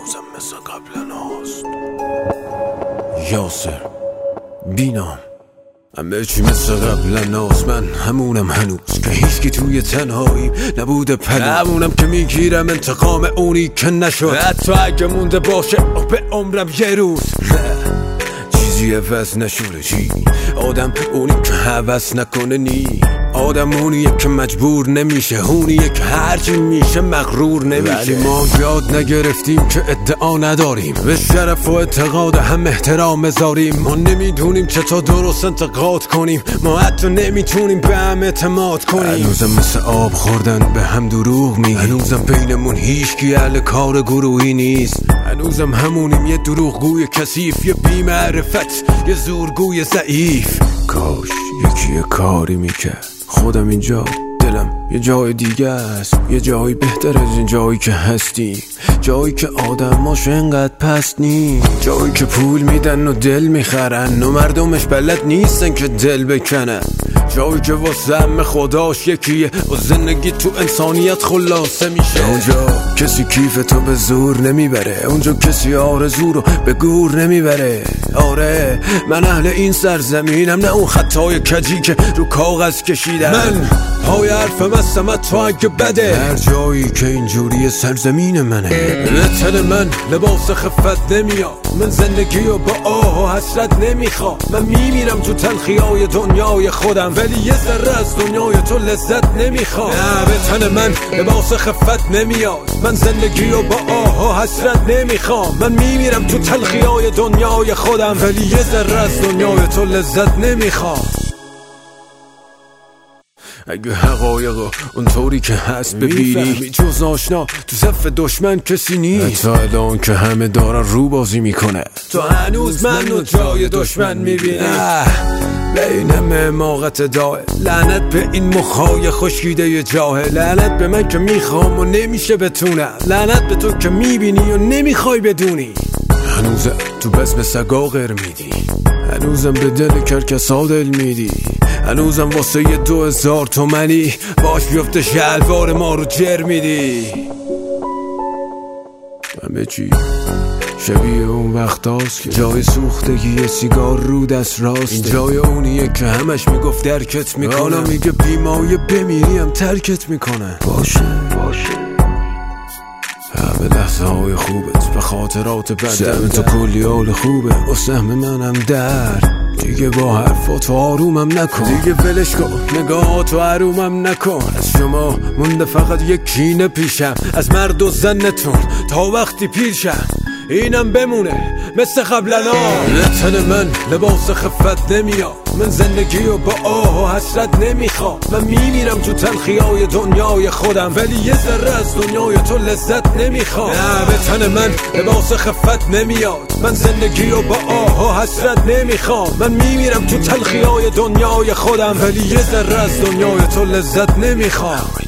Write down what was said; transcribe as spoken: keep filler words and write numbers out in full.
هنوزم مثل قبل هاست. یاسر بینام همه چی مثل قبل هاست. من همونم هنوز که هیچکی توی تنهایی نبوده پنوز. همونم که میگیرم انتقام اونی که نشد، حتی اگه مونده باشه به عمرم یه روز. چیزی عوض نشده چی؟ آدم اونی که هوس نکنه نی. آدم اونیه که مجبور نمیشه، اونیه که هرچی میشه مغرور نمیشه. ولی ما یاد نگرفتیم که ادعا نداریم، به شرف و اعتقاد هم احترام بذاریم. ما نمیدونیم چطور درست انتقاد کنیم، ما حتی نمیتونیم به هم اعتماد کنیم. هنوزم مثل آب خوردن به هم دروغ میگیم، هنوزم بینمون هیچکی اهل کار گروهی نیست. هنوزم همونیم، یه دروغگوی کثیف، یه بی‌معرفت، یه زورگوی ضعیف. کاش یکی یه کاری میکرد. خودم اینجا، دلم یه جای دیگه است، یه جایی بهتر از این جایی که هستیم. جایی که آدماش انقدر پست نی، جایی که پول میدن و دل میخرن و مردمش بلد نیستن که دل بکنن. جایی که واسه همه خداش یکیه و زندگی تو انسانیت خلاصه میشه. اونجا کسی کیف تو به زور نمیبره، اونجا کسی آرزو رو به گور نمیبره. آره من اهل این سرزمینم، نه اون خطای کجی که رو کاغذ کشیدم. من پای حرفم هستم تو اگه بده، هر جایی که اینجوری سرزمین منه. به تن من لباس خفت نمیاد، من زندگی رو با آه و حسرت نمیخوام. من میمیرم تو تلخیای دنیای خودم، ولی یه ذره از دنیای تو لذت نمیخوام. نه به تن من لباس خفت نمیاد، من زندگی رو با آه و حسرت نمیخوام. من میمیرم تو تلخیای دنیای خودم، ولی یه ذره از دنیای تو لذت نمیخوام. اگه حقایقو اونطوری که هست ببینی، جز آشنا تو صف دشمن کسی نیست. حتی الان که همه دارن رو بازی میکنه، تو هنوز منو جای دشمن میبینی. به این همه حماقت داه، لعنت به این مخای خشکیده جاهل. لعنت به من که میخوام و نمیشه بتونم، لعنت به تو که میبینی و نمیخوای بدونی. هنوزم تو بزم سگا غیر میدی، هنوزم به دل کرکسا دل میدی، هنوزم واسه یه دو هزار تومنی باش بیفته شلوار ما رو جر میدی. همه چی شبیه اون وقت هاست که جای سوختگی یه سیگار رو دست راست. این جای اونیه که همش میگفت درکت میکنم، میگه بیمایه بمیریم ترکت میکنه. باشه باشه همه لحظه های خوبت به خاطرات بدم، تو کلی حال خوبه و سهم منم در. دیگه با حرفاتو آرومم نکن، دیگه ولش کن نگاهاتو حرومم نکن. از شما مونده فقط یک کینه پیشم، از مرد و زنتون تا وقتی پیرشم. اینم بمونه مثل قبلنا. تن من لباس خفت نمیاد، من زندگی رو با آه و حسرت نمیخوام. من میمیرم تو تلخیای دنیای خودم، ولی یه ذره از دنیای تو لذت نمیخوام. نه به تن من لباس خفت نمیاد، من زندگی رو با آه و حسرت نمیخوام. من میمیرم تو تلخیای دنیای خودم، ولی یه ذره از دنیای تو لذت نمیخوام.